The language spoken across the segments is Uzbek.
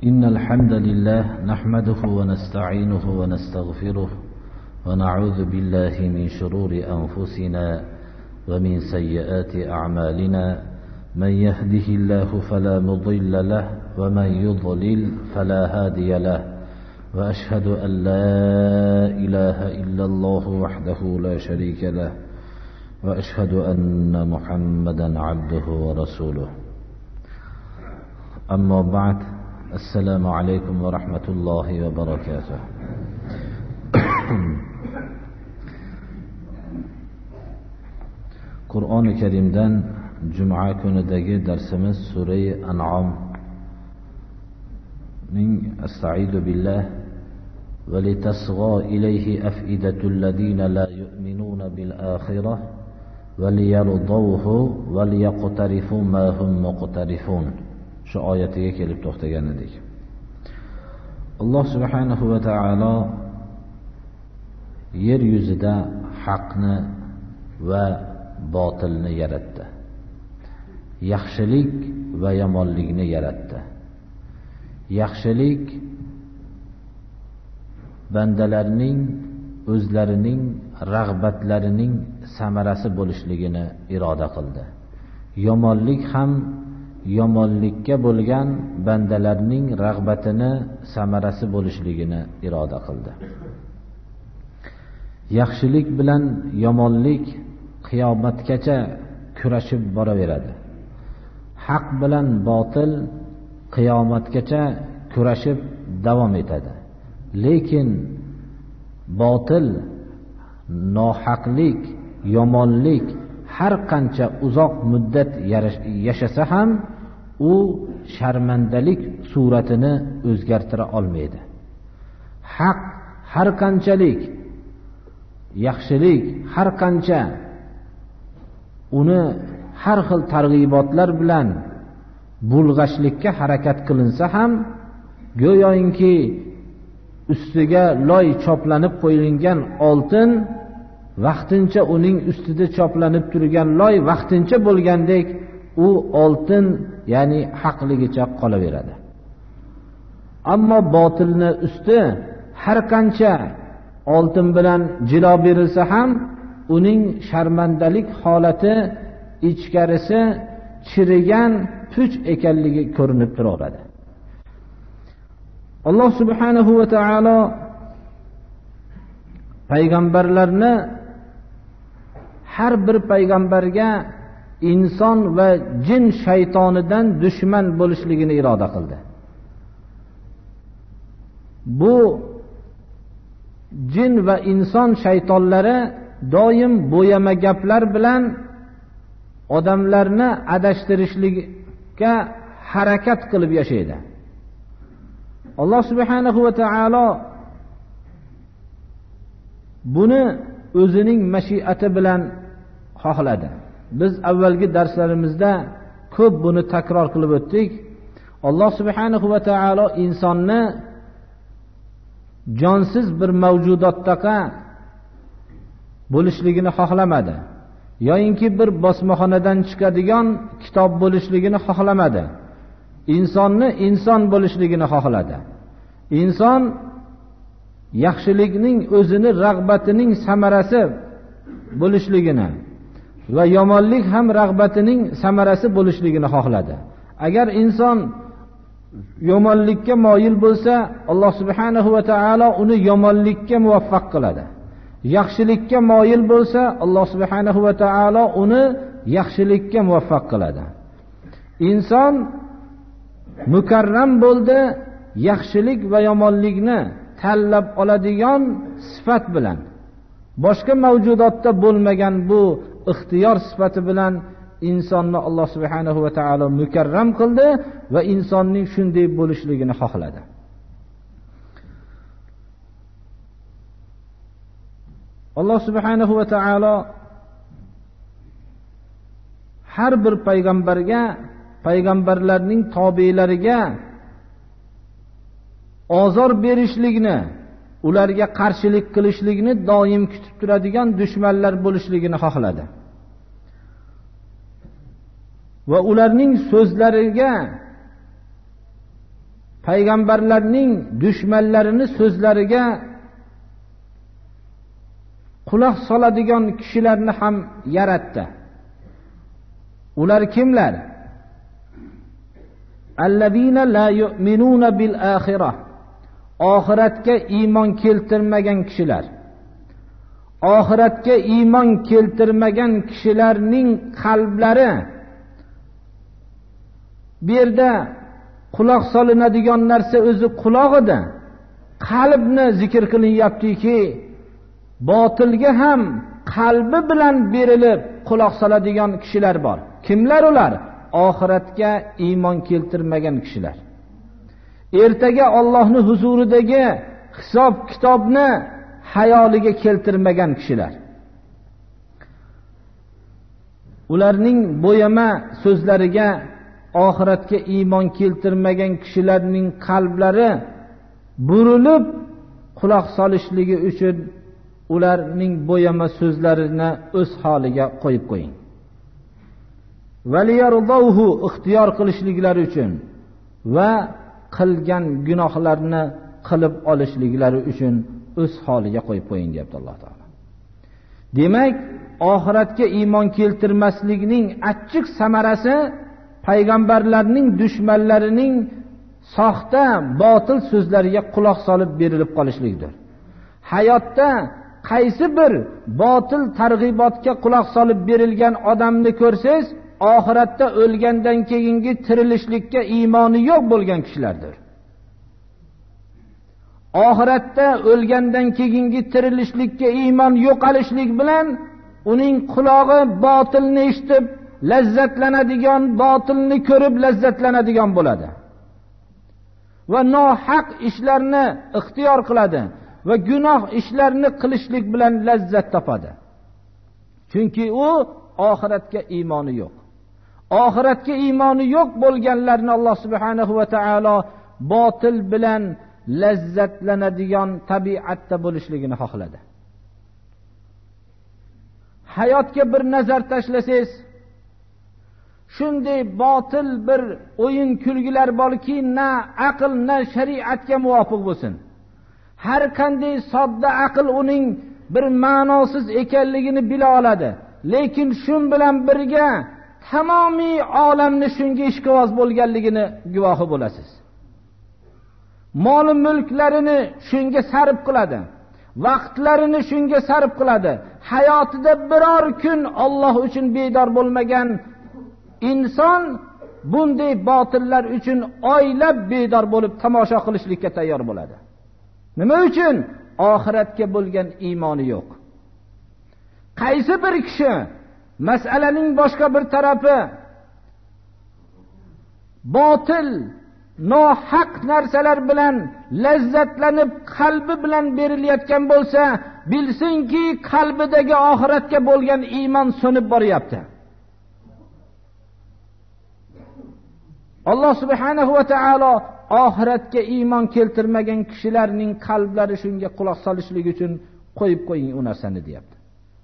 إن الحمد لله نحمده ونستعينه ونستغفره ونعوذ بالله من شرور أنفسنا ومن سيئات أعمالنا من يهده الله فلا مضل له ومن يضلل فلا هادي له وأشهد أن لا إله إلا الله وحده لا شريك له وأشهد أن محمدا عبده ورسوله أما بعد السلام عليكم ورحمة الله وبركاته. Qur'oni Karimdan Juma kunidagi darsimiz Sura An'am ning Asta'idu billah va litasgha ilayhi af'idatul ladina la yu'minuna bil akhirah va liyardawhu va liyaqtarifu ma hum muqtarifun. Shu oyatiga kelib to'xtagan edik. Alloh subhanahu va taolo yer yuzida haqni va botilni yaratdi. Yaxshilik va yomonlikni yaratdi. Yaxshilik bandalarning o'zlarining rag'batlarining samarasi bo'lishligini iroda qildi. Yomonlik ham yomonlikka bo'lgan bandalarning rag'batini samarasi bo'lishligini iroda qildi. Yaxshilik bilan yomonlik qiyomatgacha kurashib boraveradi. Haq bilan botil qiyomatgacha kurashib davom etadi. Lekin botil, nohaqlik, yomonlik har qancha uzoq muddat yashasa ham u sharmandalik suratini o'zgartira olmaydi. Haq har qanchalik, yaxshilik har qancha uni har xil targ'ibotlar bilan bulg'ashlikka harakat qilinsa ham go'yoki ustiga loy choplanib qo'yilgan oltin vaqtincha uning ustida choplanib turgan loy vaqtincha bo'lgandek u oltin ya'ni haqligicha qolaveradi. Ammo botilni usti har qancha oltin bilan jilo berilsa ham uning sharmandalik holati ichkarisi chirigan puch ekanligi ko'rinib turaveradi. Alloh subhanahu va taolo payg'ambarlarni har bir payg'ambarga inson va jin shaytonidan dushman bo'lishligini iroda qildi. Bu jin va inson shaytonlari doim bo'yama gaplar bilan odamlarni adashtirishlikka harakat qilib yashaydi. Alloh subhanahu va taolo buni o'zining mashiati bilan xohladi. Biz avvalgi darslarimizda ko'p buni takror qilib o'tdik. Alloh subhanahu va taolo insonni jonsiz bir mavjudotdaqa bo'lishligini xohlamadi. Yo'inki bir bosmaxonadan chiqadigan kitob bo'lishligini xohlamadi. Insonni inson bo'lishligini xohladi. Inson yaxshilikning o'zini rag'batining samarasi bo'lishligini va yomonlik ham rag'batining samarasi bo'lishligini xohladi. Agar inson yomonlikka moyil bo'lsa, Alloh subhanahu va taolo uni yomonlikka muvaffaq qiladi. Yaxshilikka moyil bo'lsa, Alloh subhanahu va taolo uni yaxshilikka muvaffaq qiladi. Inson mukarram bo'ldi yaxshilik va yomonlikni tanlab oladigan sifat bilan. Boshqa mavjudotda bo'lmagan bu ixtiyor sifati bilan insonni Alloh subhanahu va taolo mukarram qildi va insonning shunday bo'lishligini xohladi. Alloh subhanahu va taolo har bir payg'ambarga, payg'ambarlarning tobeilariga ozor berishlikni, ularga qarshilik qilishlikni doim kutib turadigan dushmanlar bo'lishligini xohladi. Va ularning so'zlariga payg'ambarlarning dushmanlarini so'zlariga quloq soladigan kishilarni ham yaratdi. Ular kimlar? Allazina la yu'minuna bil axirah. Oxiratga iymon keltirmagan kishilar. Oxiratga iymon keltirmagan kishilarning qalblari bu yerda quloq solinadigan narsa o'zi quloq edi. Qalbni zikr qilinyaptiki, botilga ham qalbi bilan berilib quloq soladigan kishilar bor. Kimlar ular? Oxiratga iymon keltirmagan kishilar. Ertaga Allohning huzuridagi hisob kitobni hayoliga keltirmagan kishilar. Ularning bo'yama so'zlariga oxiratga iymon keltirmagan kishilarning qalblari burilib quloq solishligi uchun ularning bo'yama so'zlarini o'z holiga qo'yib qo'ying. Valiyardauhu, ixtiyor qilishliklari uchun va qilgan gunohlarni qilib olishliklari uchun o'z holiga qo'yib qo'ying deyapti Alloh taolo. Demak, oxiratga iymon keltirmaslikning achchiq samarasi payg'ambarlarning dushmanlarining soxta, botil so'zlariga quloq solib berilib qolishlikdir. Hayotda qaysi bir botil targ'ibotga quloq solib berilgan odamni ko'rsangiz, oxiratda o'lgandan keyingi tirilishlikka iymoni yo'q bo'lgan kishilardir. Oxiratda o'lgandan keyingi tirilishlikka iymon yo'qolishlik bilan uning qulog'i botilni eshitib lazzatlanadigan, botilni ko'rib lazzatlanadigan bo'ladi. Va nohaq ishlarni ixtiyor qiladi va gunoh ishlarni qilishlik bilan lazzat topadi. Chunki u oxiratga iymoni yo'q. Oxiratga iymoni yo'q bo'lganlarni Alloh subhanahu va taolo botil bilan lazzatlanadigan tabiatda bo'lishligini xohladi. Hayotga bir nazar tashlasangiz, shunday botil bir o'yin kulgilar borki, na aql, na shariatga muvofiq bo'lsin. Har qanday sodda aql uning bir ma'nosiz ekanligini bila oladi. Lekin shun bilan birga tamomiy olamni shunga ishqivoz bo'lganligini guvohi bo'lasiz. Mol mulklarini shunga sarf qiladi. Vaqtlarini shunga sarf qiladi. Hayotida biror kun Alloh uchun bedor bo'lmagan inson bunday botillar uchun oylab bedor bo'lib tomosha qilishlikka tayyor bo'ladi. Nima uchun? Oxiratga bo'lgan iymoni yo'q. Qaysi bir kishi masalaning boshqa bir tarafi botil, nohaq narsalar bilan lazzatlanib qalbi bilan berilayotgan bo'lsa, bilsinki qalbidagi oxiratga bo'lgan iymon so'nib boryapti. Alloh subhanahu va taolo oxiratga iymon keltirmagan kishilarning qalblari shunga quloq solishligi uchun qo'yib qo'ying u narsani deyapti.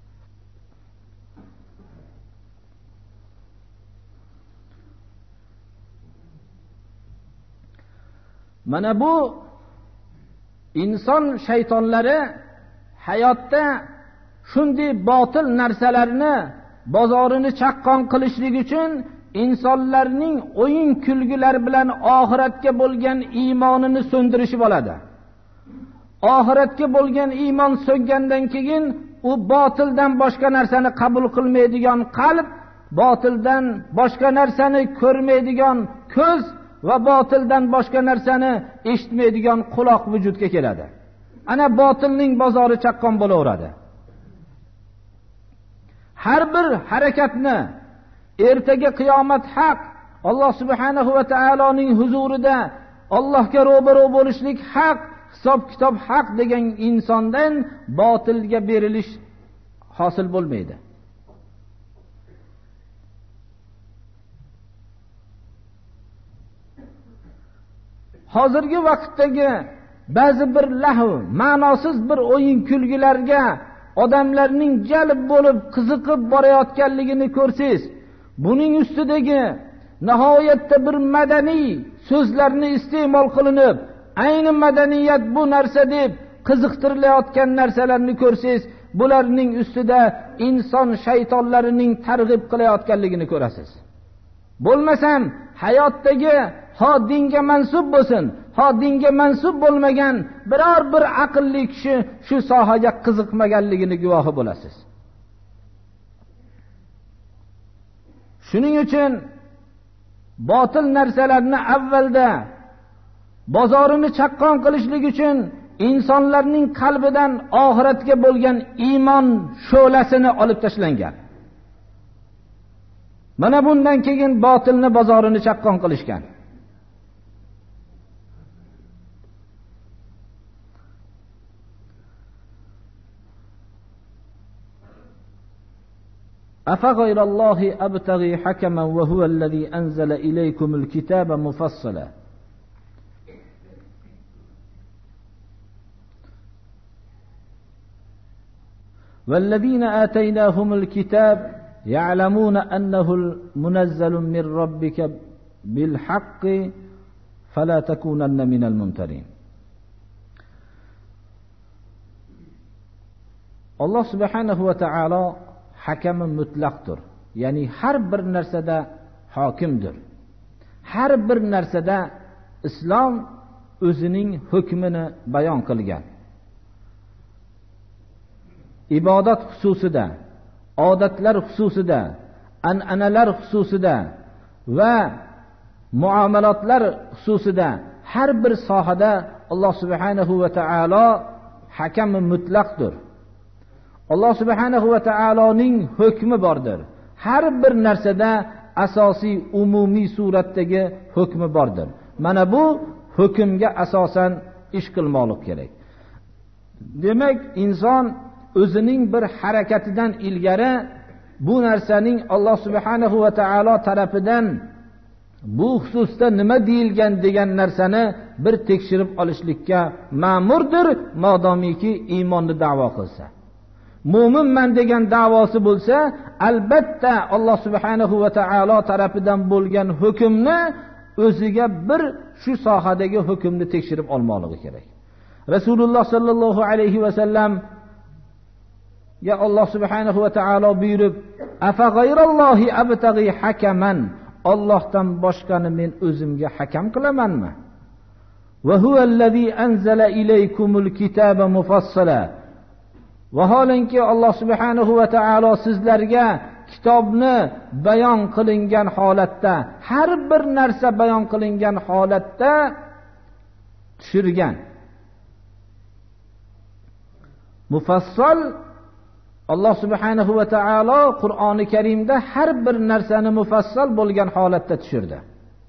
Mana bu inson shaytonlari hayotda shunday botil narsalarni bozorini chaqqon qilishlik uchun insonlarning o'yin kulgilar bilan oxiratga bo'lgan iymonini so'ndirishib oladi. Oxiratga bo'lgan iymon so'ngandan keyin u botildan boshqa narsani qabul qilmaydigan qalb, botildan boshqa narsani ko'rmaydigan ko'z va botildan boshqa narsani eshitmaydigan quloq vujudga keladi. Ana botilning bozori chaqqon bo'laveradi. Har bir harakatni ertaga qiyomat haq, Alloh subhanahu va taoloning huzurida Allohga ro'baro bo'lishlik haq, hisob kitob haq degan insondan botilga berilish hosil bo'lmaydi. Hozirgi vaqtdagi ba'zi bir lahv, ma'nosiz bir o'yin kulgilarga odamlarning jalb bo'lib qiziqib borayotganligini ko'rsangiz, buning ustidagi nihoyatda bir madaniy so'zlarni iste'mol qilinib, ayni madaniyat bu narsa deb qiziqtirilayotgan narsalarni ko'rsangiz, bularning ustida inson shaytonlarining targ'ib qilayotganligini ko'rasiz. Bo'lmasam hayotdagi dinga mansub bo'lsin, dinga mansub bo'lmagan biror bir aqlli kishi shu sohaga qiziqmaganligini guvohi bo'lasiz. Shuning uchun botil narsalarni avvalda bozorini chaqqon qilishlik uchun insonlarning qalbidan oxiratga bo'lgan iymon sho'lasini olib tashlangan. Mana bundan keyin botilni bozorini chaqqon qilishgan. أفغير الله أبتغي حكما وهو الذي أنزل إليكم الكتاب مفصلا والذين آتيناهم الكتاب يعلمون أنه المنزل من ربك بالحق فلا تكونن من الممترين. الله سبحانه وتعالى hakam mutlaqdir. Ya'ni har bir narsada hokimdir. Har bir narsada islom o'zining hukmini bayon qilgan. Ibodat xususida, odatlar xususida, an'analar xususida va muomalotlar xususida har bir sohada Alloh subhanahu va taolo hakam mutlaqdir. Alloh subhanahu va taoloning hukmi bordir. Har bir narsada asosiy umumiy suratdagi hukmi bordir. Mana bu hukmga asosan ish qilmoqlik kerak. Demak, inson o'zining bir harakatidan ilgari bu narsaning Alloh subhanahu va taolo tarafidan bu xususda nima deyilgan degan narsani bir tekshirib olishlikka ma'murdir, modomiki iymonni da'vo qilsa. Mo'minman degan da'vosi bo'lsa, albatta Alloh subhanahu va taolo tarafidan bo'lgan hukmni o'ziga bir shu sohadagi hukmni tekshirib olmoqligi kerak. Rasululloh sallallohu alayhi va sallam ya Alloh subhanahu va taolo buyurib, "Afa g'ayrallohi abtaghi hakaman." Allohdan boshqani men o'zimga hakam qilamanmi? Va huvallazi anzala ilaykumul kitaba mufassala. Vaholanki Alloh subhanahu va taolo sizlarga kitobni bayon qilingan holatda, har bir narsa bayon qilingan holatda tushirgan. Mufassal, Alloh subhanahu va taolo Qur'oni Karimda har bir narsani mufassal bo'lgan holatda tushirdi.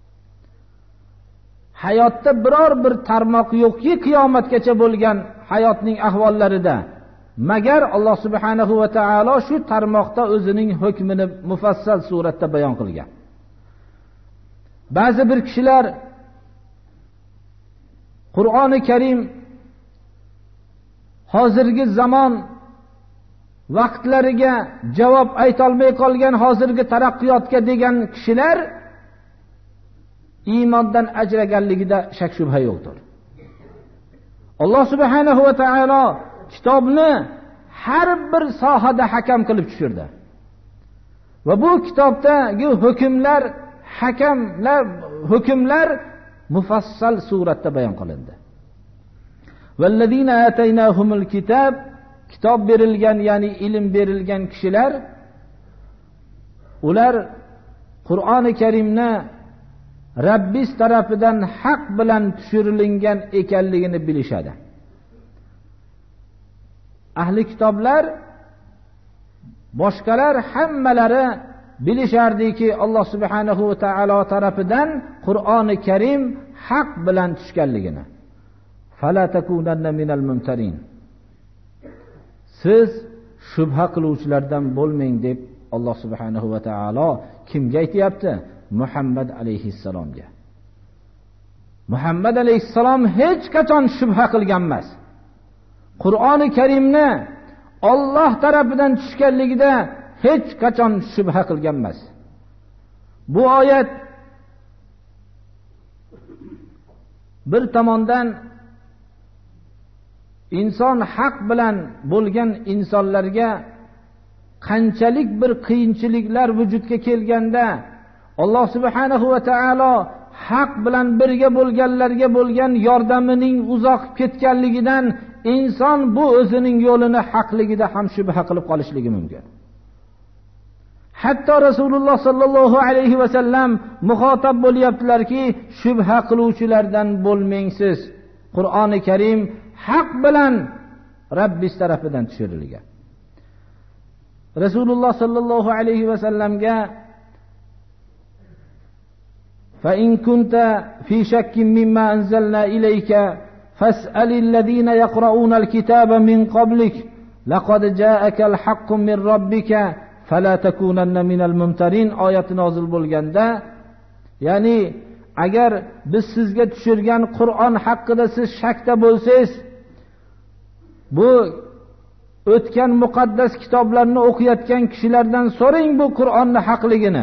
Hayotda biror bir tarmoq yo'qki, qiyomatgacha bo'lgan hayotning ahvollarida magar Alloh subhanahu va taolo shu tarmoqda o'zining hukmini mufassal suratda bayon qilgan. Ba'zi bir kishilar Qur'oni Karim hozirgi zamon vaqtlariga javob aytolmay qolgan hozirgi taraqqiyotga degan kishilar iymondan ajraganligida shak shubha yo'qdir. Alloh subhanahu va taolo kitobni har bir sohada hakam qilib tushirdi. Va bu kitobdagi hukmlar mufassal suratda bayon qilindi. Vallazina ataynahumul kitab, kitob berilgan, ya'ni ilm berilgan kishilar, ular Qur'oni Karimni Rabbis tarafidan haq bilan tushirilgan ekanligini bilishadi. Ahli kitoblar boshqalar hammalari bilishardiki, Alloh subhanahu va taolo tarafidan Qur'oni Karim haq bilan tushganligini. Fala takunanna minal mumtarin. Siz shubha qiluvchilardan bo'lmang deb Alloh subhanahu va taolo kimga aytayapti? Muhammad alayhissalomga. Muhammad alayhissalom hech qachon shubha qilgan emas. Qur'oni Karimni Alloh tarafidan tushganligida hech qachon shubha qilgan emas. Bu oyat bir tomondan inson haq bilan bo'lgan insonlarga qanchalik bir qiyinchiliklar vujudga kelganda Alloh subhanahu va taolo haq bilan birga bo'lganlarga bo'lgan yordamining uzoq ketganligidan inson bu o'zining yo'lini haqligida ham shubha qilib qolishligi mumkin. Hatto Rasululloh sallallohu alayhi va sallam muxotab bo'lyaptilarki, shubha qiluvchilardan bo'lmangsiz. Qur'oni Karim haq bilan Rabbis tarafidan tushirilgan. Rasululloh sallallohu alayhi va sallamga fa in kunta fi shakkin mimma anzalna ilayka fas'alil ladina yaqra'una al-kitaba min qablik laqad ja'aka al-haqqu min rabbika fala takunanna minal mumtarin oyati nozil bo'lganda, ya'ni agar biz sizga tushirgan Qur'on haqida siz shakda bo'lsangiz, bu o'tgan muqaddas kitoblarni o'qiyotgan kishilardan so'rang bu Qur'onning haqligini.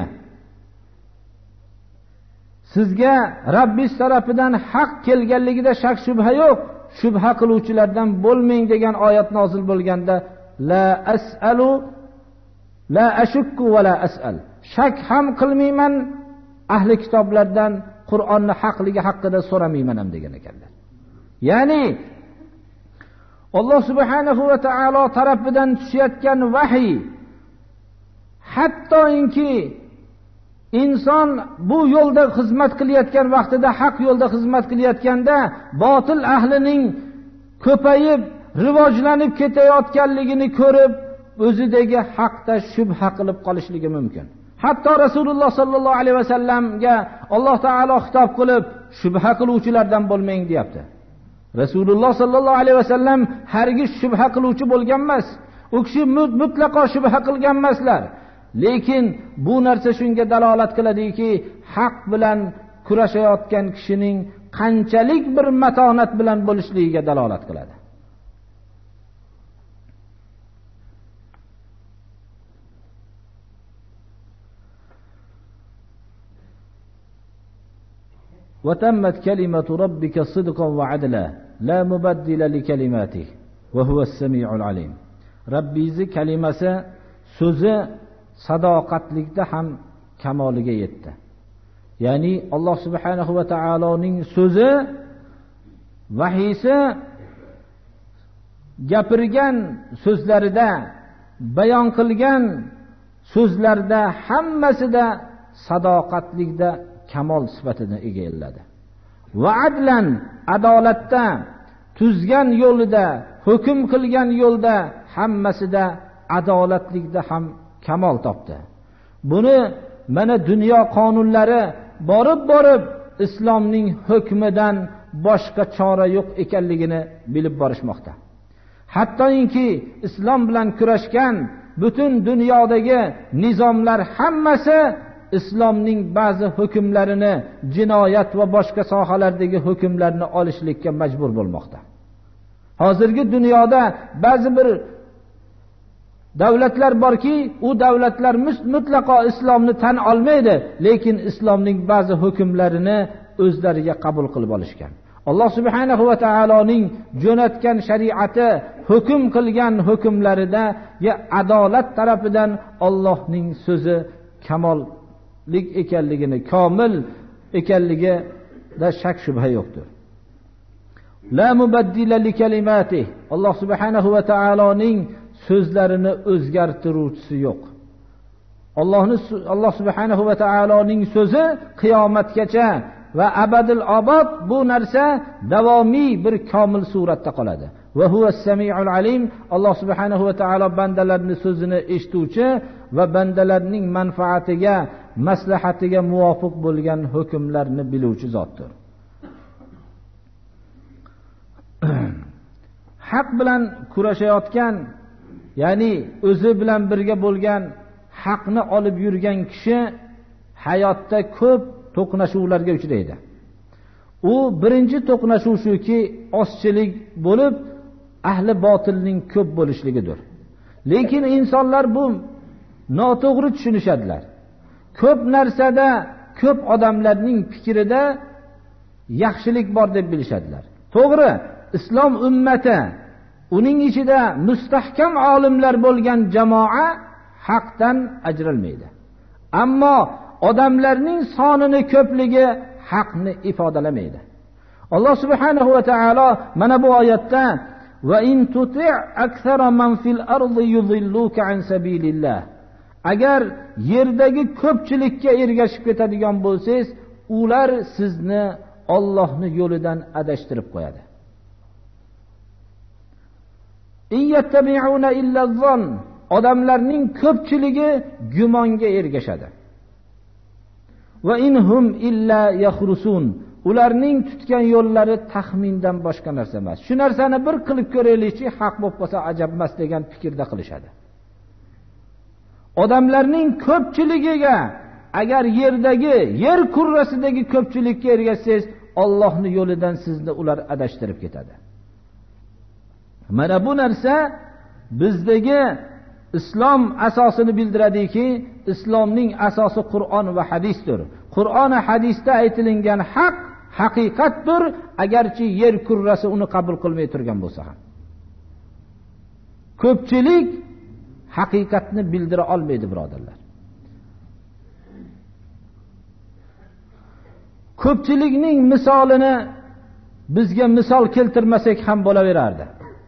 Sizga Rabbis tarafidan haq kelganligida shak shubha yo'q. Shubha qiluvchilardan bo'lmang degan oyat nozil bo'lganda la as'alu la ashukku va la as'al. Shak ham qilmayman ahli kitoblardan Qur'onning haqligi haqida so'ramayman ham degan ekanlar. Ya'ni Alloh subhanahu va taolo tarafidan tushayotgan vahiy hattoki inson bu yo'lda xizmat qilayotgan vaqtida, haq yo'lda xizmat qilayotganda botil ahlining ko'payib rivojlanib ketayotganligini ko'rib o'zidagi haqda shubha qilib qolishligi mumkin. Hatto Rasululloh sallallohu alayhi vasallamga Alloh taolo xitob qilib shubha qiluvchilardan bo'lmang deyapti. Rasululloh sallallohu alayhi vasallam hargiz shubha qiluvchi bo'lgan emas. U kishi mutlaqo shubha qilgan emaslar. Lekin bu narsa shunga dalolat qiladiki, haq bilan kurashayotgan kishining qanchalik bir matonat bilan bo'lishligiga dalolat qiladi. وَتَمَّتْ كَلِمَةُ رَبِّكَ صِدْقًا وَعَدْلًا لَا مُبَدِّلَ لِكَلِمَاتِهِ وَهُوَ السَّمِيعُ الْعَلِيمُ. Rabbingiz kalimasi, so'zi sadoqatlikda ham kamoliga yetdi. Ya'ni Alloh subhanahu va taoloning so'zi, vahiysi gapirgan so'zlarida, bayon qilgan so'zlarda hammasida sadoqatlikda kamol sifatini egalladi. Va adlan, adolatda, tuzgan yo'lida, hukm qilgan yo'lda hammasida adolatlikda ham kamol topdi. Buni mana dunyo qonunlari borib islomning hukmidan boshqa chora yo'q ekanligini bilib borishmoqda. Hattoki islom bilan kurashgan butun dunyodagi nizomlar hammasi islomning ba'zi hukmlarini, jinoyat va boshqa sohalardagi hukmlarni olishlikka majbur bo'lmoqda. Hozirgi dunyoda ba'zi bir davlatlar borki, u davlatlar mutlaqo islomni tan olmaydi, lekin islomning ba'zi hukmlarini o'zlariga qabul qilib olishgan. Alloh subhanahu va taoloning jo'natgan shariati, hukm qilgan hukmlarida adolat tarafidan Allohning so'zi kamollik ekanligini, komil ekanligida shak shubha yo'qdir. La mubaddila li kalimatihi. Alloh subhanahu va taoloning so'zlarini o'zgartiruvchisi yo'q. Alloh subhanahu va taoloning so'zi qiyomatgacha va abadil abad bu narsa davomiy bir komil suratda qoladi. Va huva as-sami'ul alim. Alloh subhanahu va taolo bandalarning so'zini eshituvchi va bandalarning manfaatiga, maslahatiga muvofiq bo'lgan hukmlarni biluvchi zotdir. Haq bilan kurashayotgan, ya'ni o'zi bilan birga bo'lgan, haqni olib yurgan kishi hayotda ko'p to'qnashuvlarga uchraydi. U birinchi to'qnashuv shuki, ozchilik bo'lib, ahli botilning ko'p bo'lishligidir. Lekin insonlar bu noto'g'ri tushunishadilar. Ko'p narsada, ko'p odamlarning fikrida yaxshilik bor deb bilishadilar. To'g'ri, islom ummati, uning ichida mustahkam olimlar bo'lgan jamoa haqdan ajralmaydi. Ammo odamlarning sonining ko'pligi haqni ifodalamaydi. Alloh subhanahu va taolo mana bu oyatda va in tuti' akthara man fil ardi yudhilluka an sabilillah. Agar yerdagi ko'pchilikka ergashib ketadigan bo'lsangiz, ular sizni Allohning yo'lidan adashtirib qo'yadi. Iyattabi'una illa zon. Odamlarning ko'pchiligi gumonga ergashadi. Va inhum illa yakhrusun. Ularning tutgan yo'llari taxmindan boshqa narsa emas. Shu narsani bir qilib ko'raylikchi, haq bo'lib qolsa ajab emas degan fikrda qilishadi. Odamlarning ko'pchiligiga, agar yer kurrasidagi ko'pchilikka ergashsangiz, Allohning yo'lidan sizni ular adashtirib ketadi. Mana bu narsa bizdagi islom asosini bildiradiki, islomning asosi Qur'on va hadisdir. Qur'on va hadisda aytilingan haq haqiqatdir, agarchi yer kurrasi uni qabul qilmay turgan bo'lsa ham. Ko'pchilik haqiqatni bildira olmaydi, birodarlar. Ko'pchilikning misolini bizga misol keltirmasak ham bo'laverardi.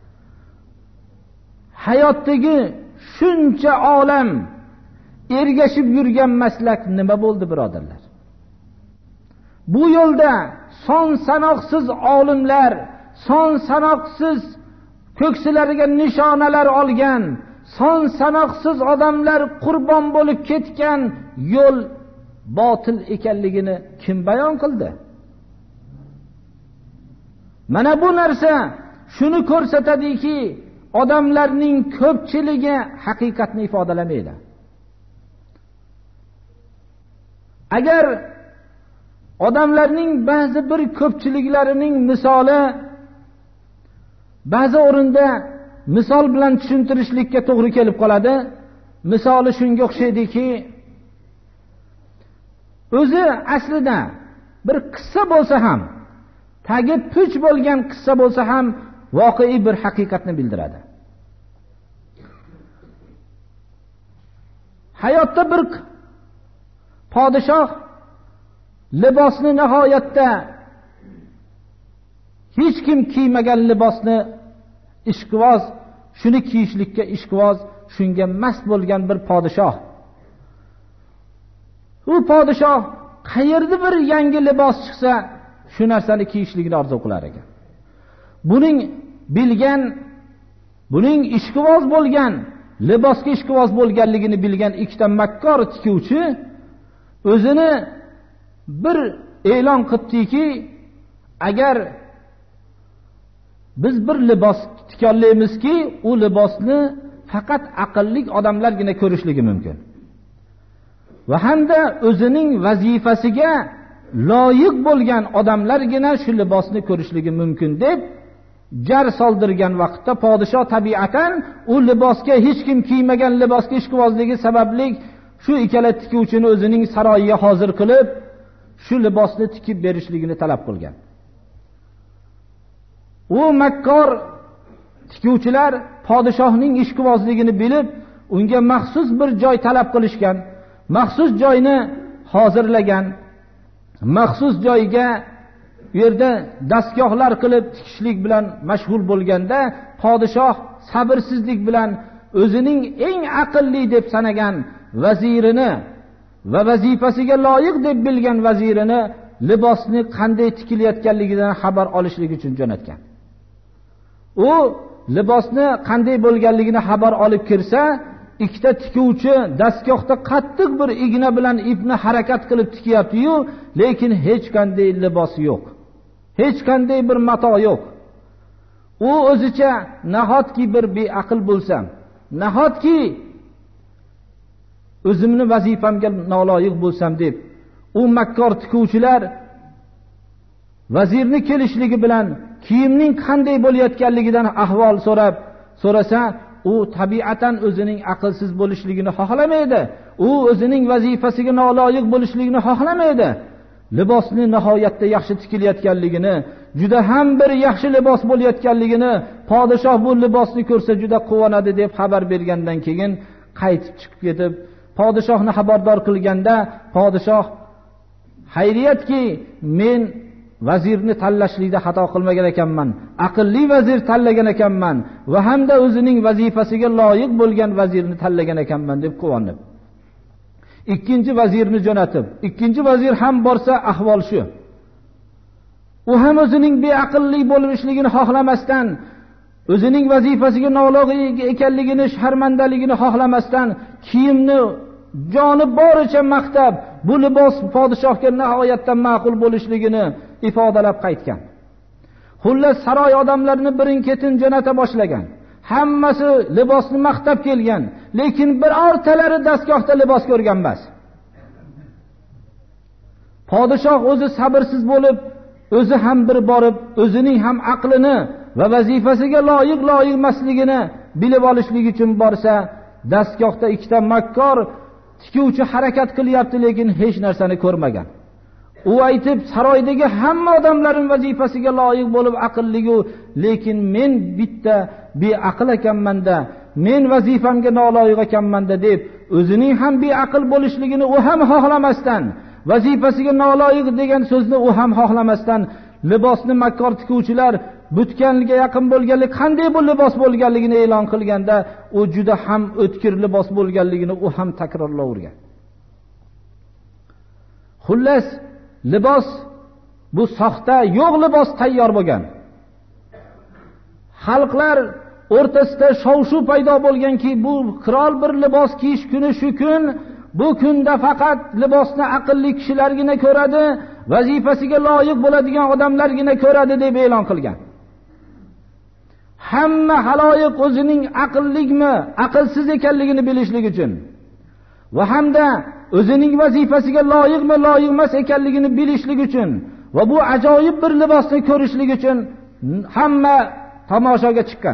Hayotdagi shuncha olam ergashib yurgan maslak nima bo'ldi, birodarlar? Bu yo'lda son sanoqsiz olimlar, son sanoqsiz ko'ksilariga nishonalar olgan, son sanoqsiz odamlar qurbon bo'lib ketgan yo'l botil ekanligini kim bayon qildi? Mana bu narsa shuni ko'rsatadiki, odamlarning ko'pchiligi haqiqatni ifodalamaydi. Agar odamlarning ba'zi bir ko'pchiliklarining misoli ba'zi o'rinda misol bilan tushuntirishlikka to'g'ri kelib qoladi. Misoli shunga o'xshaydiki, o'zi aslida bir qissa bo'lsa ham, tagi puch bo'lgan qissa bo'lsa ham voqei bir haqiqatni bildiradi. Hayotda bir podshoh libosni nihoyatda hech kim kiymagan libosni ishqivoz, shuni kiyishlikka ishqivoz, shunga mast bo'lgan bir podshoh. U podshoh qayerda bir yangi libos chiqsa, shu narsani kiyishlikni orzu qilar ekan. Buning bilgan, buning ishqivoz bo'lgan, libosga ishqivoz bo'lganligini bilgan ikkita makkor tikuvchi o'zini bir e'lon qildiki, agar biz bir libos tikollamizki, u libosni faqat aqlli odamlargina ko'rishligi mumkin. Va hamda o'zining vazifasiga loyiq bo'lgan odamlargina shu libosni ko'rishligi mumkin deb jar soldirgan vaqtda podshoh tabiatan u libosga, hech kim kiymagan libosga ishqibozligi sababli shu ikkala tikuvchini o'zining saroyiga hozir qilib, shu libosni tikib berishligini talab qilgan. U makkor tikuvchilar podshohning ishqibozligini bilib, unga maxsus bir joy talab qilishgan. Maxsus joyni hozirlagan, maxsus joyga u yerda dastgohlar qilib tikishlik bilan mashg'ul bo'lganda, podshoh sabrsizlik bilan o'zining eng aqlli deb sanagan vazirini va vazifasiga loyiq deb bilgan vazirini libosni qanday tikilayotganligidan xabar olishlik uchun jo'natgan. U libosni qanday bo'lganligini xabar olib kirsa, ikkita tikuvchi dastgohda qattiq bir igna bilan ipni harakat qilib tikyapti-yu, lekin hech qanday libos yo'q. Hech qanday bir mato yo'q. U o'zicha nahotki bir beaql bo'lsam, nahotki o'zimni vazifamga noloyiq bo'lsam deb, u makkor tikuvchilar vazirni kelishligi bilan kiyimning qanday bo'layotganligidan ahvol so'rasa, u tabiatan o'zining aqlsiz bo'lishligini xohlamaydi. U o'zining vazifasiga noloyiq bo'lishligini xohlamaydi. libosni nihoyatda yaxshi tikilayotganligini, juda ham bir yaxshi libos bo'layotganligini, podshoh bu libosni ko'rsa juda quvonadi deb xabar bergandan keyin qaytib chiqib ketib, podshohni xabardor qilganda, podshoh hayriyatki, men vazirni tanlashlikda xato qilmagan ekanman, aqlli vazir tanlagan ekanman va hamda o'zining vazifasiga loyiq bo'lgan vazirni tanlagan ekanman deb quvonib, ikkinchi vazirni jo'natib, ikkinchi vazir ham borsa ahvol shu. U ham o'zining beaqlli bo'lishligini xohlamasdan, o'zining vazifasiga noloyiq ekanligini, sharmandaligini xohlamasdan kiyimni joni boricha maqtab, bu libos podshohga nihoyatda ma'qul bo'lishligini ifodalab qaytgan. Xullas saroy odamlarini birin-ketin jo'nata boshlagan. Hammasi libosni maqtab kelgan, lekin birortalari dastgohda libos ko'rgan emas. Podshoh o'zi sabrsiz bo'lib, o'zi ham bir borib, o'zining ham aqlini va vazifasiga loyiq emasligini bilib olishlik uchun borsa, dastgohda ikkita makkor tikuvchi harakat qilyapti, lekin hech narsani ko'rmagan. U aytib, saroydagi hamma odamlarning vazifasiga loyiq bo'lib aqlligu, lekin men bitta beaql ekanman-da, men vazifamga noloyiq ekanman-da deb o'zining ham beaql bo'lishligini u ham xohlamasdan, vazifasiga noloyiq degan so'zni u ham xohlamasdan, libosni makkor tikuvchilar butganligiga yaqin bo'lganlik, qanday bu libos bo'lganligini e'lon qilganda, u juda ham o'tkir libos bo'lganligini u ham takrorlayvergan. Xullas libos bu soxta, yo'q libos tayyor bo'lgan. Xalqlar o'rtasida shov-shuv paydo bo'lganki, bu qirol bir libos kiyish kuni shu kun, bu kunda faqat libosni aqlli kishilargina ko'radi, vazifasiga loyiq bo'ladigan odamlargina ko'radi deb e'lon qilgan. Hamma haloyiq o'zining aqlligimi, aqlsiz ekanligini bilishlik uchun va hamda o'zining vazifasiga loyiqmi, loyiq emas ekanligini bilishlik uchun va bu ajoyib bir libosni ko'rishlik uchun hamma tomoshaga chiqqan.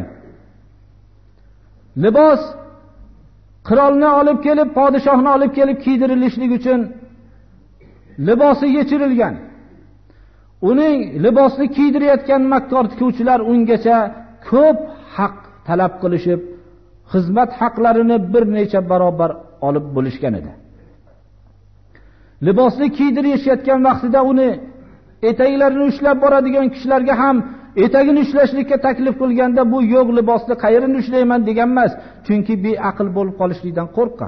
Libos qirolni olib kelib, podshohni olib kelib kiydirilishlik uchun libosi yechirilgan. Uning libosni kiydirayotgan makkor tikuvchilar ungacha ko'p haq talab qilishib, xizmat haqlarini bir necha barobar olib bo'lishgan edi. Libosni kiydirishayotgan vaqtida uni etaklarini ushlab boradigan kishilarga ham etagini ushlashlikka taklif qilganda, bu yo'q, libosni qayerdan ushlayman degan emas, chunki beaql bo'lib qolishlikdan qo'rqqan.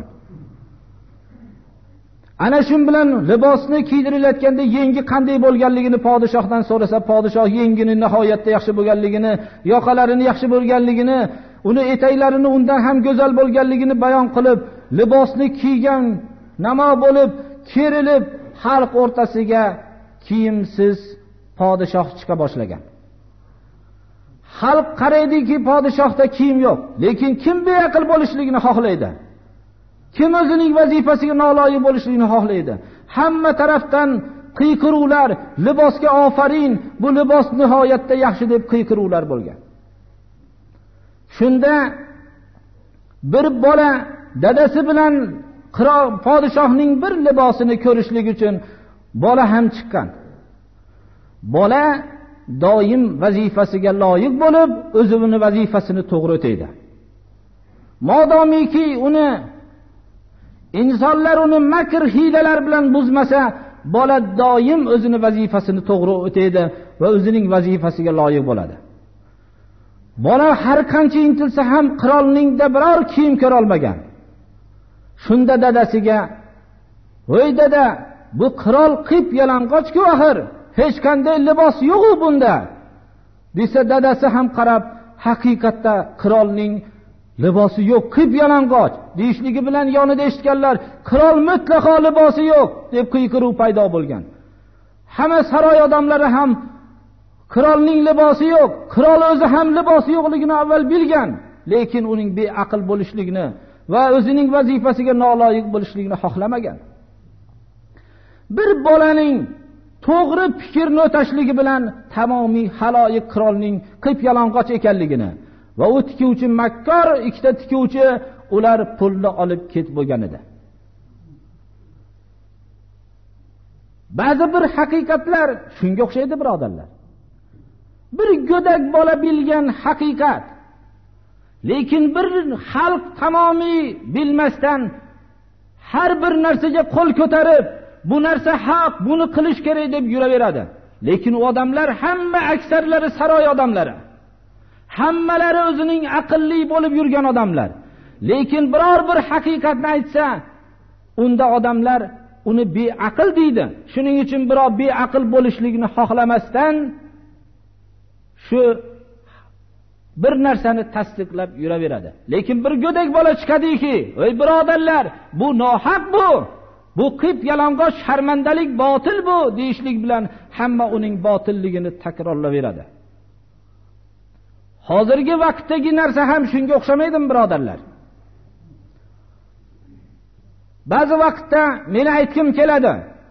Ana shu bilan libosni kiydirilayotganda yengi qanday bo'lganligini podshohdan so'rasa, podshoh yengini nihoyatda yaxshi bo'lganligini, yoqalarini yaxshi bo'lganligini, uni etaklarini undan ham go'zal bo'lganligini bayon qilib, libosni kiygan namo bo'lib, kerilib, xalq o'rtasiga kiyimsiz podshoh chiqa boshlagan. Xalq qaraydiki, podshohda kiyim yo'q, lekin kim beaql bo'lishligini xohlaydi? Kim o'zining vazifasiga noloyiq bo'lishligini xohlaydi? Hamma tarafdan qiyqiruvlar, libosga ofarin, bu libos nihoyatda yaxshi deb qiyqiruvlar bo'lgan. Shunda bir bola dadasi bilan podshohning bir libosini ko'rishlik uchun bola ham chiqqan. Bola doim vazifasiga loyiq bo'lib, o'zining vazifasini to'g'ri o'taydi. Modomiki uni insonlar uni makr hiylalar bilan buzmasa, bola doim o'zining vazifasini to'g'ri o'taydi va o'zining vazifasiga loyiq bo'ladi. Bola har qancha intilsa ham qirolningda biror kiyim ko'ra olmagan. Shunda dadasiga, "Voy dada, bu qirol qip yalang'och-ku axir, hech qanday libos yo'q-ku bunda." desa, dadasi ham qarab, haqiqatda qirolning libosi yo'q, qip yalang'och deyishligi bilan yonida eshitganlar, qirol mutlaqo libosi yo'q deb qiyqiruv paydo bo'lgan. Hamma saroy odamlari ham qirolning libosi yo'q, qirol o'zi ham libosi yo'qligini avval bilgan, lekin uning beaql bo'lishligini va o'zining vazifasiga noloyiq bo'lishligini xohlamagan. Bir bolaning to'g'ri fikrni o'tashligi bilan tamomiy haloyiq qirolning qip yalang'och ekanligini va u tikuvchi makkor, ikkita tikuvchi ular pulni olib ketib bo'lgan edi. Ba'zi bir haqiqatlar shunga o'xshaydi, birodarlar. Bir go'dak bola bilgan haqiqat. Lekin bir xalq tamomiy bilmasdan har bir narsaga qo'l ko'tarib, bu narsa haq, buni qilish kerak deb yuraveradi. Lekin u odamlar hamma aksarlari saroy odamlari. Hammalari o'zining aqlli bo'lib yurgan odamlar. Lekin biror bir haqiqatni aytsa, unda odamlar uni beaql deydi. Shuning uchun biror beaql bo'lishligini xohlamasdan shu bir narsani tasdiqlab yuraveradi. Lekin bir go'dak bola chiqadiki, "Ey birodarlar, bu nohaq bu. Bu qip yalang'och sharmandalik, botil bu" deyishlik bilan hamma uning botilligini takrorlayveradi. Hozirgi vaqtdagi narsa ham shunga o'xshamaydimi, birodarlar? Ba'zi vaqtda meni aytkim keladi.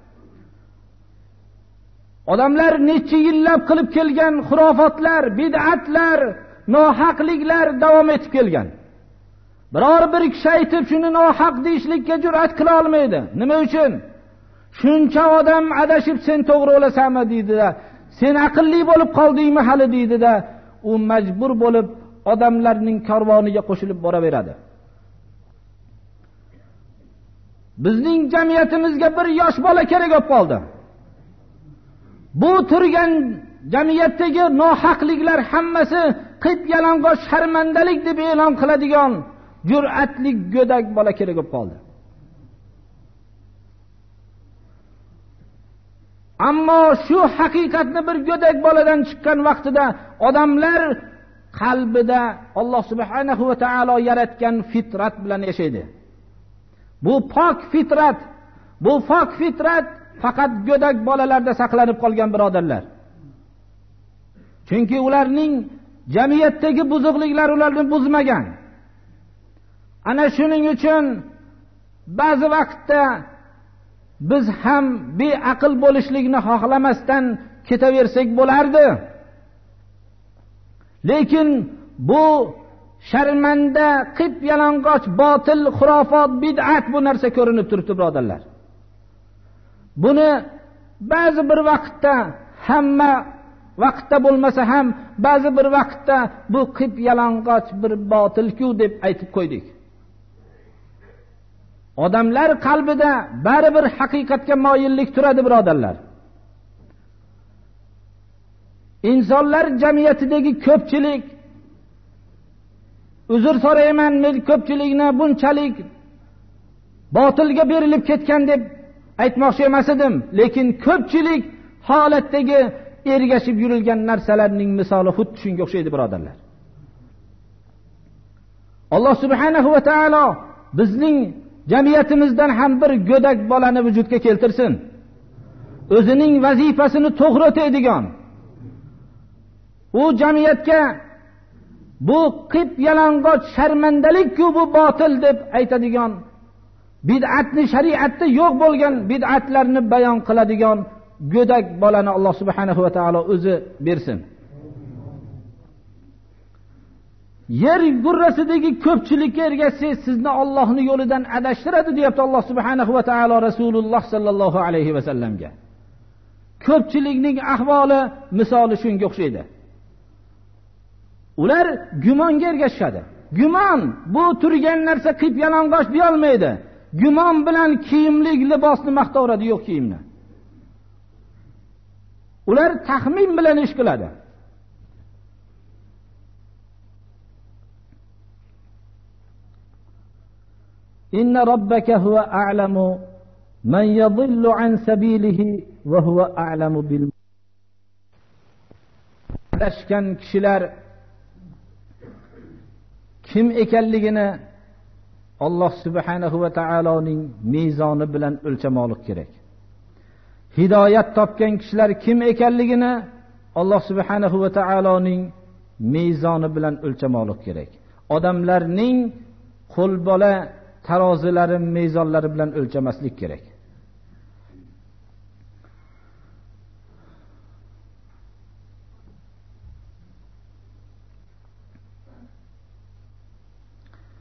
Odamlar necha yillab qilib kelgan xurofotlar, bid'atlar, nohaqliklar davom etib kelgan. Biror bir kishi aytib shuni nohaq deyishlikka jur'at qila olmaydi. Nima uchun? Shuncha odam adashib sen to'g'ri o'lasanmi deydi-da, sen aqlli bo'lib qoldingmi hali deydi-da, u majbur bo'lib odamlarning karvoniga qo'shilib boraveradi. Bizning jamiyatimizga bir yosh bola kerak bo'lib qoldi. Bu turgan jamiyatdagi nohaqliklar hammasi qip yalang'och sharmandalik deb e'lon qiladigan jur'atli go'dak bola kerak bo'lib qoldi. Ammo shu haqiqatni bir go'dak boladan chiqqan vaqtida odamlar qalbida Alloh subhanahu va taolo yaratgan fitrat bilan yashaydi. Bu pok fitrat faqat go'dak bolalarda saqlanib qolgan, birodarlar. Chunki ularning jamiyatdagi buzuqliklar ularni buzmagan. Ana shuning uchun ba'zi vaqtda biz ham beaql bo'lishlikni xohlamasdan ketaversak bo'lardi. Lekin bu sharmanda, qip yalang'och, botil, xurofot, bid'at bu narsa ko'rinib turibdi, birodarlar. Buni ba'zi bir vaqtda, hamma vaqtda bo'lmasa ham ba'zi bir vaqtda bu qip yalang'och bir botil-ku deb aytib qo'ydik. Odamlar qalbida baribir haqiqatga moyillik turadi, birodarlar. Insonlar jamiyatidagi ko'pchilik, uzr so'rayman, men ko'pchilikni bunchalik botilga berilib ketgan deb aytmoqchi emas edim, lekin ko'pchilik holatdagi ergashib yurilgan narsalarning misoli xuddi shunga o'xshaydi, birodarlar. Alloh subhanahu va taolo bizning jamiyatimizdan ham bir go'dak bolani vujudga keltirsin. O'zining vazifasini to'g'ri o'taydigan, u jamiyatga bu qip yalang'och sharmandalik-ku, bu botil deb aytadigan, bid'atni, shariatda yo'q bo'lgan bid'atlarni bayon qiladigan go'dak bolani Alloh subhanahu va taolo o'zi bersin. Yer gurrasidagi ko'pchilikka ergashsangiz sizni Allohning yo'lidan adashtiradi, deyapti Alloh subhanahu va taolo Rasululloh sallallohu alayhi va sallamga. Ko'pchilikning ahvoli misoli shunga o'xshaydi. Ular gumonga ergashadi. Gumon bu turgan narsa qip yalang'och deya olmaydi. Gumon bilan kiyimlik libosni maqtaveradi, yo'q kiyimni. Ular taxmin bilan ish qiladi. Inna robbaka huwa a'lamu man yadhillu an sabilihi va huwa a'lamu bil adashgan kishilar kim ekanligini Alloh subhanahu va taoloning mezoni bilan o'lchamoqlik kerak. Hidoyat topgan kishilar kim ekanligini Alloh subhanahu va taoloning mezoni bilan o'lchamoqlik kerak. Odamlarning qo'lbola tarozilari, mezonlari bilan o'lchamaslik kerak.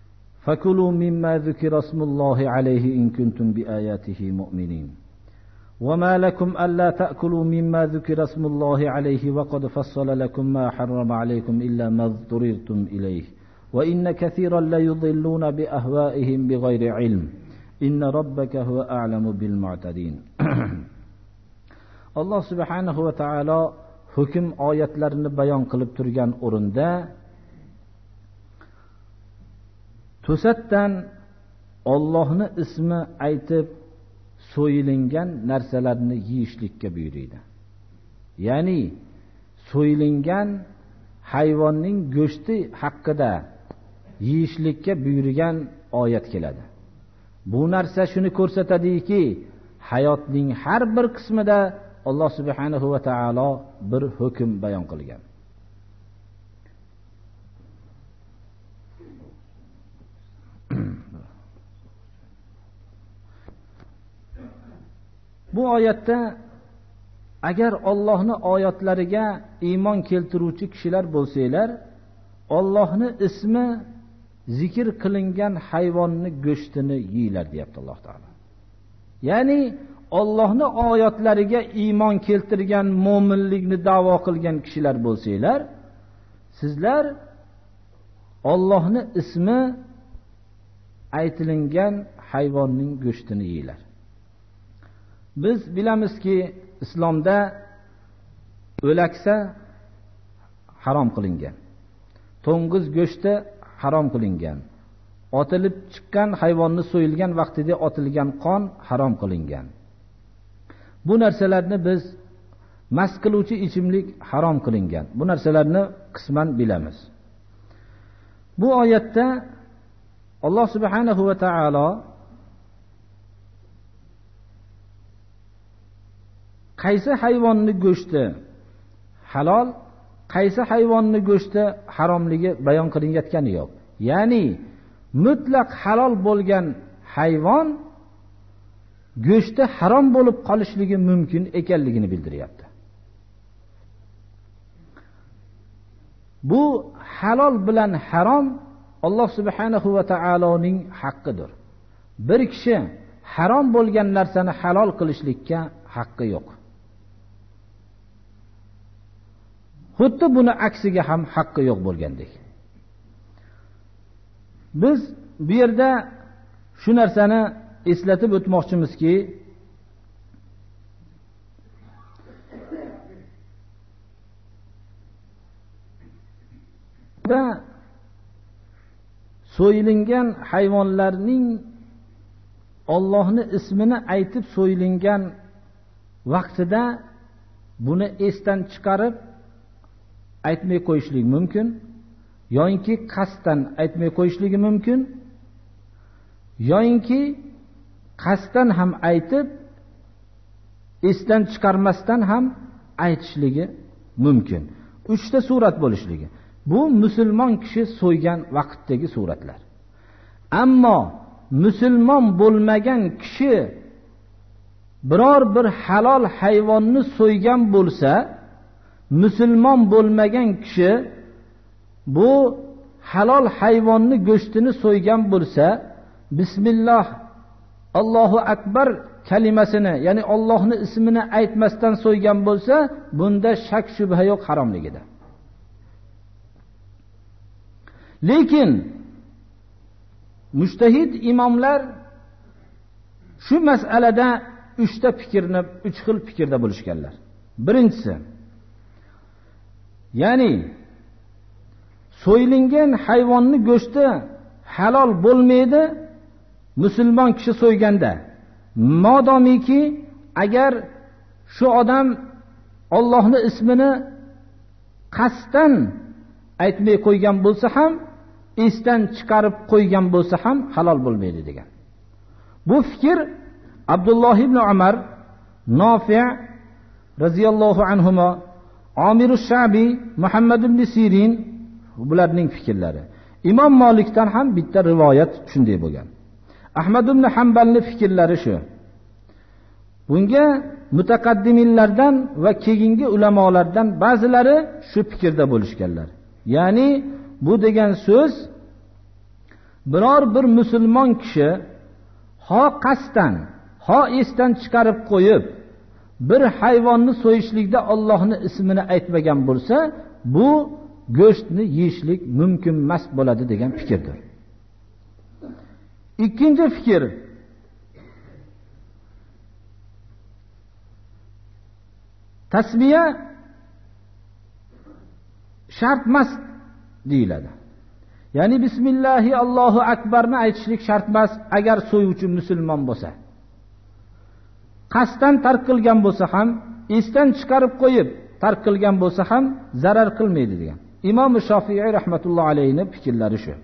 فَكُلُوا مِمَّا ذُكِرَ اسْمُ اللَّهِ عَلَيْهِ إِن كُنتُمْ بِآيَاتِهِ مُؤْمِنِينَ. وما لكم ألا تأكلوا مما ذكر اسم الله عليه وقد فصل لكم ما حرم عليكم إلا ما اضطررتم إليه وإن كثيرا ليضلون بأهوائهم بغير علم إن ربك هو أعلم بالمعتدين. Allah subhanahu va taolo hukm oyatlarini bayon qilib turgan o'rinda to'satdan Allohning ismi aytib so'yilingan narsalarni yeyishlikka buyurdi. Ya'ni so'yilingan hayvonning go'shti haqida yeyishlikka buyurgan oyat keladi. Bu narsa shuni ko'rsatadiki, hayotning har bir qismida Alloh subhanahu va taolo bir hukm bayon qilgan. Bu oyatda agar Allohning oyatlariga iymon keltiruvchi kishilar bo'lsanglar, Allohning ismi zikr qilingan hayvonning go'shtini yeylar deyapti Alloh taolo. Ya'ni Allohning oyatlariga iymon keltirgan, mo'minlikni da'vo qilgan kishilar bo'lsanglar, sizlar Allohning ismi aytilingan hayvonning go'shtini yeylar. Biz bilamizki, islomda o'laksa harom qilingan. To'ng'iz go'shti harom qilingan. Otilib chiqqan hayvonni so'yilgan vaqtida otilgan qon harom qilingan. Bu narsalarni biz mast qiluvchi ichimlik harom qilingan. Bu narsalarni qisman bilamiz. Bu oyatda Alloh subhanahu va taolo qaysi hayvonning go'shti halol, qaysi hayvonning go'shti haromligi bayon qilinayotgani yo'q. Ya'ni mutlaq halol bo'lgan hayvon go'shti harom bo'lib qolishligi mumkin ekanligini bildiryapti. Bu halol bilan harom Alloh subhanahu va taoloning haqqidir. Bir kishi harom bo'lgan narsani halol qilishlikka haqqi yo'q. Xuddi buni aksiga ham haqqi yo'q bo'lgandek. Biz bu yerda shu narsani eslatib o'tmoqchimizki, da so'yilingan hayvonlarning Allohning ismini aytib so'yilingan vaqtida buni esdan chiqarib aytmay qo'yishlik mumkin, yoki qasddan aytmay qo'yishligi mumkin, yoki qasddan ham aytib esdan chiqarmasdan ham aytishligi mumkin. 3 ta surat bo'lishligi. Bu musulmon kishi so'ygan vaqtdagi suratlar. Ammo musulmon bo'lmagan kishi biror bir halol hayvonni so'ygan bo'lsa, musulmon bo'lmagan kishi bu halol hayvonni go'shtini so'ygan bo'lsa, bismillah, Allohu akbar kalimasini, ya'ni Allohning ismini aytmasdan so'ygan bo'lsa, bunda shak shubha yo'q haromligida. Lekin mujtahid imomlar shu masalada 3 xil fikrda bo'lishganlar. Birinchisi, ya'ni so'yilingan hayvonning go'shti halol bo'lmaydi musulmon kishi so'yganda. Modomiki agar shu odam Allohning ismini qasddan aytmay qo'ygan bo'lsa ham, esdan chiqarib qo'ygan bo'lsa ham halol bo'lmaydi degan. Bu fikr Abdulloh ibn Umar, Nofi' radhiyallohu anhuma, Amir ash-Shabi, Muhammad ibn Sirin bularning fikrlari. Imom Malikdan ham bitta rivoyat shunday bo'lgan. Ahmad ibn Hanbalning fikrlari shu. Bunga mutaqaddimlardan va keyingi ulamolardan ba'zilari shu fikrda bo'lishganlar. Ya'ni bu degan so'z, biror bir musulmon kishi ho qasddan, ho esdan chiqarib qo'yib bir hayvonni so'yishlikda Allohning ismini aytmagan bo'lsa, bu go'shtni yeyishlik mumkin emas bo'ladi degan fikrdir. Ikkinchi fikr, tasmiya shart emas deyiladi. Ya'ni bismillahi Allohu akbarni aytishlik shart emas agar so'yuvchi musulmon bo'lsa. Qasddan tark qilgan bo'lsa ham, esdan chiqarib qo'yib tark qilgan bo'lsa ham zarar qilmaydi degan. Imom Shofiiy rahmatullohi alayhining fikrlari shu.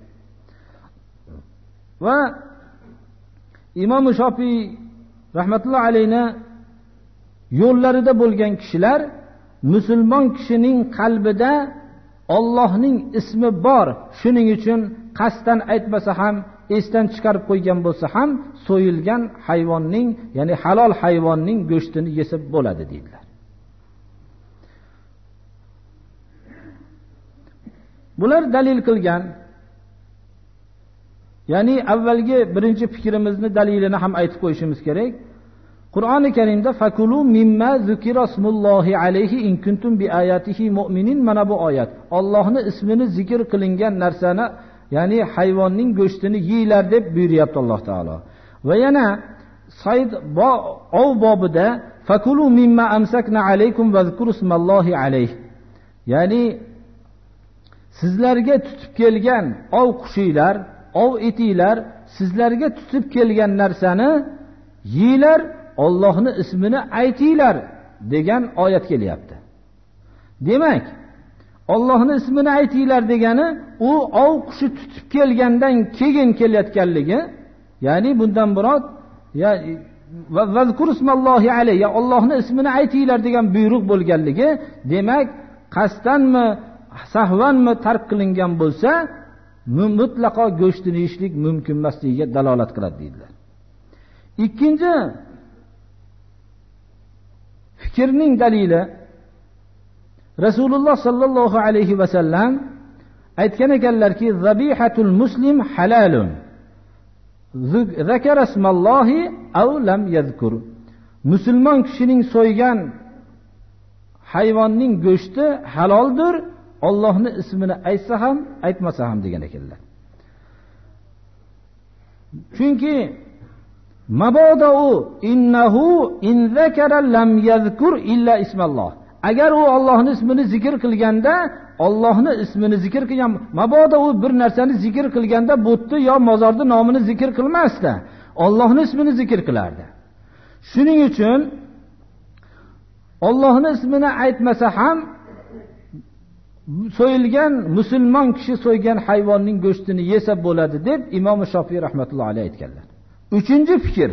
Va Imom Shofiiy rahmatullohi alayhining yo'llarida bo'lgan kishilar musulmon kishining qalbida Allohning ismi bor, shuning uchun qasddan aytmasa ham, esdan chiqarib qo'ygan bo'lsa ham so'yilgan hayvonning, ya'ni halol hayvonning go'shtini yesa bo'ladi deydilar. Bular dalil qilgan, ya'ni avvalgi birinchi fikrimizni dalilini ham aytib qo'yishimiz kerak. Qur'oni Karimda fakulu mimma zikirasmullohi alayhi in kuntum bi ayatihi mu'minin, mana bu oyat. Allohning ismini zikr qilingan narsani, ya'ni hayvonning go'shtini yeinglar deb buyuryapti Alloh taolo. Va yana Said ov bobida fakulu mimma amsakna alaykum va zkurusmallohi alayhi. Ya'ni sizlarga tutib kelgan ov qushinglar, ov etinglar, sizlarga tutib kelgan narsani yeinglar, Allohning ismini aytinglar degan oyat kelyapti. Demak, Allohning ismini aytinglar degani u ov qushi tutib kelgandan keyin kelayotganligi, ya'ni bundan murod ya vazkurusmallohi alayhi, Allohning ismini aytinglar degan buyruq bo'lganligi, demak qasddanmi, sahvanmi tark qilingan bo'lsa, mutlaqo go'shtini yeyishlik mumkin emasligiga dalolat qiladi deydilar. Ikkinchi fikrning dalili Rasululloh sallallohu alayhi va sallam aytgan ekanlarki, zabihatul muslim halalun zakara ismallohi aw lam yazkur. Musulmon kishining so'ygan hayvonning go'shti haloldir, Allohning ismini aytsa ham, aytmasa ham degan ekanlar. Chunki mabodo u innahu in zakara lam yazkur illa ismalloh. Agar u Allohning ismini zikr qilganda, Allohning ismini zikr qilgan, mabodo u bir narsani zikr qilganda bo'tdi yo mozorda nomini zikr qilmasdi, Allohning ismini zikr qilardi. Shuning uchun Allohning ismini aytmasa ham so'yilgan musulmon kishi so'ygan hayvonning go'shtini yesa bo'ladi deb Imom Shofiiy rahmatullohi alayhi aytganlar. Uchinchi fikr,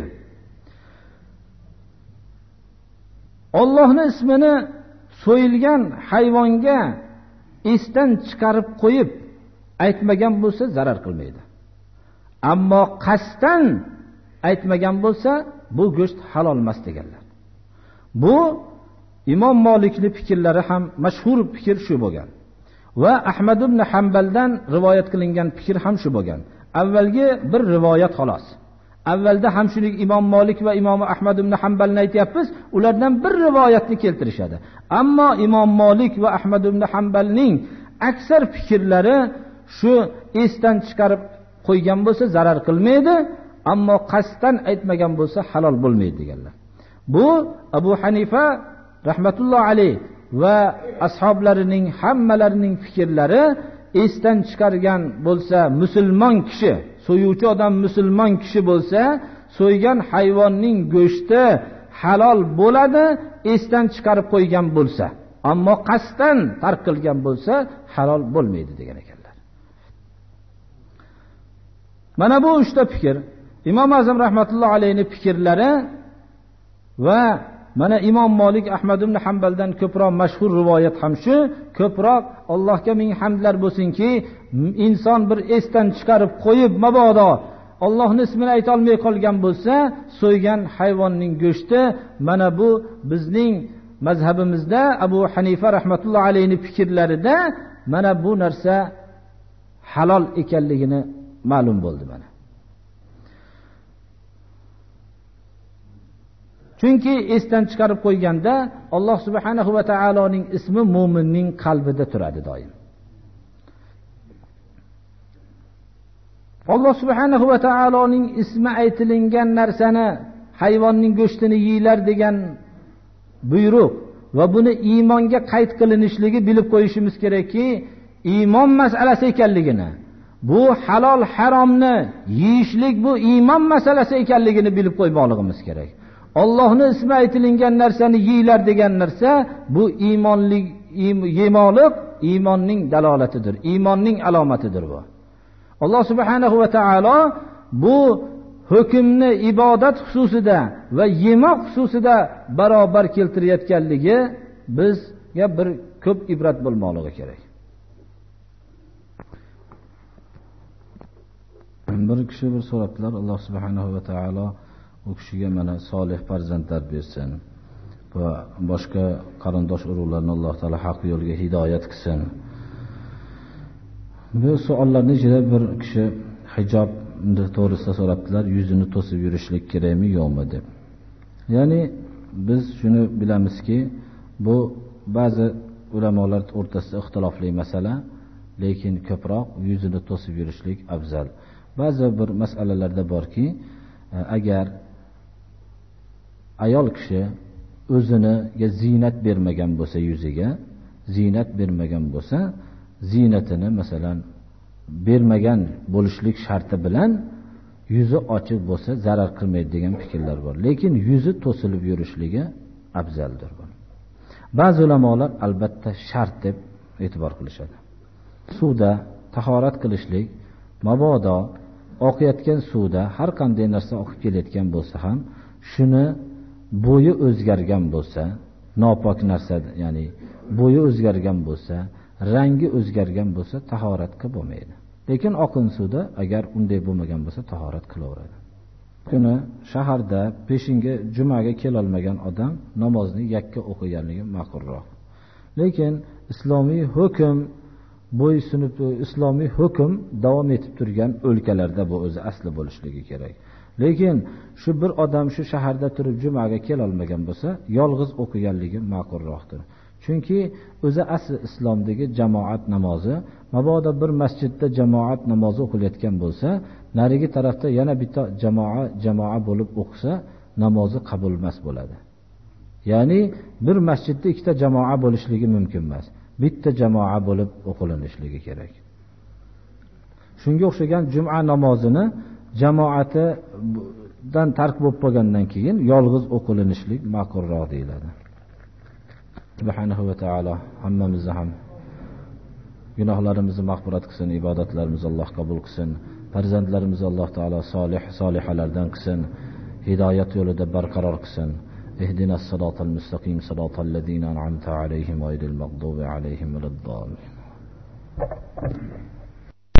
Allohning ismini so'yilgan hayvonga esdan chiqarib qo'yib aytmagan bo'lsa zarar qilmaydi. Ammo qasddan aytmagan bo'lsa bu go'sht halol emas deganlar. Bu Imom Malikning fikrlari ham mashhur fikr shu bo'lgan. Va Ahmad ibn Hanbaldan rivoyat qilingan fikr ham shu bo'lgan. Avvalgi bir rivoyat xolos. Avvalda ham shuni Imom Malik va Imom Ahmad ibn Hanbalni aytyapmiz, ulardan bir rivoyatni keltirishadi. Ammo Imom Malik va Ahmad ibn Hanbalning aksar fikrlari shu esdan chiqarib qo'ygan bo'lsa zarar qilmaydi, ammo qasddan aytmagan bo'lsa halol bo'lmaydi deganlar. Bu Abu Hanifa rahmatullohi alayh va ashablarining hammalarining fikrlari, esdan chiqargan bo'lsa musulmon kishi, so'yuvchi odam musulmon kishi bo'lsa, so'ygan hayvonning go'shti halol bo'ladi, esdan chiqarib qo'ygan bo'lsa. Ammo qasddan tark qilgan bo'lsa halol bo'lmaydi degan ekanlar. Mana bu uchta fikr Imom Azam rahmatullohi alayhining fikrlari va mana Imom Malik Ahmad ibn Hanbaldan ko'proq mashhur rivoyat ham shu. Ko'proq Allohga ming hamdlar bo'lsinki, inson bir esdan chiqarib qo'yib mabodo Allohning ismini ayta olmay qolgan bo'lsa, so'ygan hayvonning go'shti, mana bu bizning mazhabimizda Abu Hanifa rahmatullohi alayhining fikrlarida mana bu narsa halol ekanligini ma'lum bo'ldi mana. Chunki esdan chiqarib qo'yganda Alloh subhanahu va taoloning ismi mu'minning qalbida turadi doim. Alloh subhanahu va taoloning ismi aytilingan narsani, hayvonning go'shtini yeylar degan buyruq va buni iymonga qayd qilinishligi bilib qo'yishimiz kerakki, iymon masalasi ekanligini, bu halol haromni yeyishlik bu iymon masalasi ekanligini bilib qo'ymoqligimiz kerak. Allohning ismi aytilingan narsani yeylar degan narsa bu iymonlik, yemoqlik iymonning dalolatidir, iymonning alomatidir bu. Alloh subhanahu va taolo bu hukmni ibodat xususida va yemoq xususida barobar keltirayotganligi bizga bir ko'p ibrat bo'lmoqligi kerak. Bir kishi bir so'rabdilar, Alloh subhanahu va taolo u kishiga mana solih farzandlar bersin va boshqa qarindosh urug'larni Alloh taolo haq yo'lga hidoyat qilsin. Bu savollarni ichida bir kishi hijob to'g'risida so'rabdilar, yuzini to'sib yurishlik kerakmi yo'qmi deb. Ya'ni biz shuni bilamizki, bu ba'zi ulamolar o'rtasida ixtilofli masala, lekin ko'proq yuzini to'sib yurishlik afzal. Ba'zi bir masalalarda borki, agar ayol kishi o'ziniga ziynat bermagan bo'lsa, yuziga ziynat bermagan bo'lsa, ziynatini masalan bermagan bo'lishlik sharti bilan yuzi ochiq bo'lsa zarar qilmaydi degan fikrlar bor. Lekin yuzi to'silib yurishligi afzaldir. Ba'zi ulamolar albatta shart deb e'tibor qilishadi. Suvda tahorat qilishlik, mabodo oqayotgan suvda har qanday narsa oqib kelayotgan bo'lsa ham, shuni bo'yi o'zgargan bo'lsa, nopok narsa, ya'ni bo'yi o'zgargan bo'lsa, rangi o'zgargan bo'lsa tahoratga bo'lmaydi. Lekin oqin suvda agar unday bo'lmagan bo'lsa tahorat qilaveradi. Kuni shaharda peshinga jumaga kela olmagan odam namozni yakka o'qiganligi ma'qulroq. Lekin islomiy hukm bo'ysunib, islomiy hukm davom etib turgan o'lkalarda bu o'zi asli bo'lishligi kerak. Lekin shu bir odam shu shaharda turib jumaga kela olmagan bo'lsa, yolg'iz o'qiganligi ma'qulroqdir. Chunki o'zi asli islomdagi jamoat namozi, mabodo bir masjidda jamoat namozi o'qilayotgan bo'lsa, narigi tarafda yana bitta jamoa bo'lib o'qisa, namozi qabul emas bo'ladi. Ya'ni bir masjidda ikkita jamoa bo'lishligi mumkin emas. Bitta jamoa bo'lib o'qilishligi kerak. Shunga o'xshagan juma namozini jamoatidan tark bo'lib qolgandan keyin yolg'iz o'qilinishlik ma'qulroq deyiladi. Subhanahu va taolo hammamizni ham gunohlarimizni mag'firat qilsin, ibodatlarimizni Alloh qabul qilsin, farzandlarimizni Alloh taolo solih solihalardan qilsin, hidoyat yo'lida barqaror qilsin. Ihdinas siratal mustaqim, siratal ladzina an'amta alayhim ghayril maghdubi alayhim waladdallin.